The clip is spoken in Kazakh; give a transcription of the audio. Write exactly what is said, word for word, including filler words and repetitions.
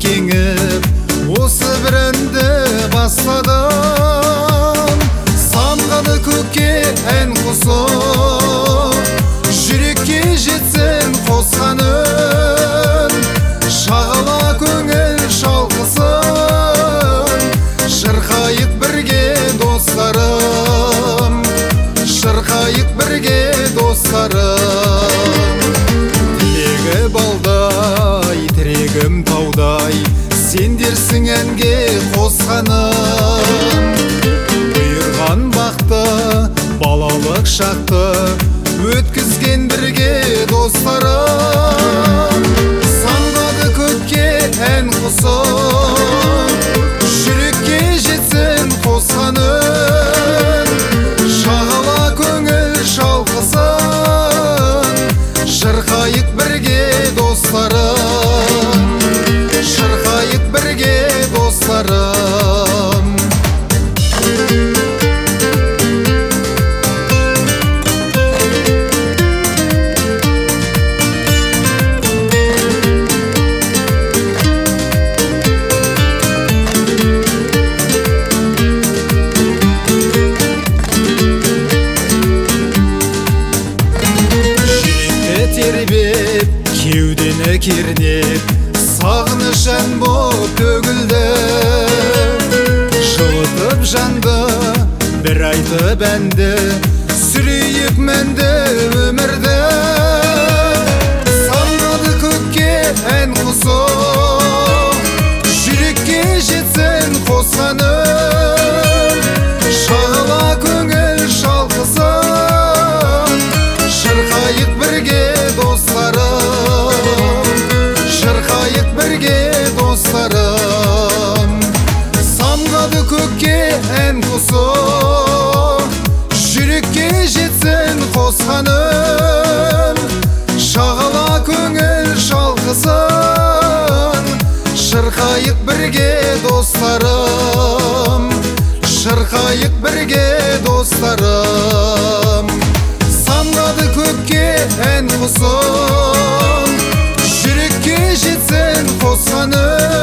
кеңіп осы бір әнді бастадым. Самғады көкке ән қосып, жүрекке жетсін қосқаным. Шағала көңіл шалқысын, шырқайық бірге достарым, шырқайық бірге достарым. Тілегі балдай, тірегім таудай, сендерсің әнге қосқаным. Бұйырған бақты, балалық шақты өткізген бірге достарым. Самғады көкке ән қосып, жүрекке жетсін қосқаным. Шағала көңіл шалқысын, шырқайық бірге достарым, шырқайық бірге достарым. Тербеп, кеудені кернеп, сағыныш ән боп төгілді. Жылытып жанды, бір айтып әнді, сүрейік мәнді өмірді. Самғады көкке ән қосып, жүрекке жетсін қосқаным. Шағала көңіл шалқысын, шырқайық бірге достарым, шырқайық бірге достарым. Самғады көкке ән қосып, жүрекке жетсін қосқаным. Шағала көңіл шалқысын, шырқайық бірге достарым, шырқайық бірге достарым. Самғады көкке ән қосып, жүрекке жетсін қосқаным.